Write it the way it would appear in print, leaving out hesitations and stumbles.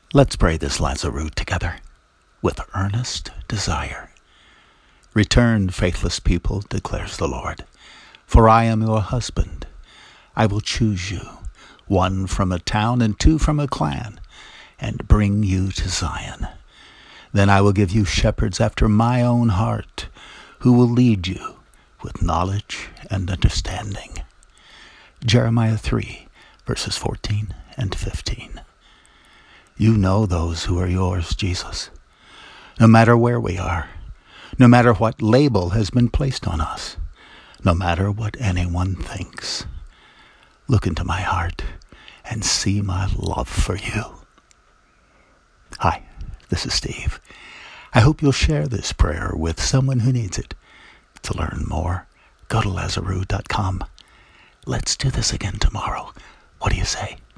Let's pray this Lazarus together with earnest desire. Return, faithless people, declares the Lord, for I am your husband. I will choose you, one from a town and two from a clan, and bring you to Zion. Then I will give you shepherds after my own heart, who will lead you with knowledge and understanding. Jeremiah 3, verses 14 and 15. You know those who are yours, Jesus. No matter where we are, no matter what label has been placed on us, no matter what anyone thinks, look into my heart and see my love for you. Hi, this is Steve. I hope you'll share this prayer with someone who needs it. To learn more, go to Lazarus.com. Let's do this again tomorrow. What do you say?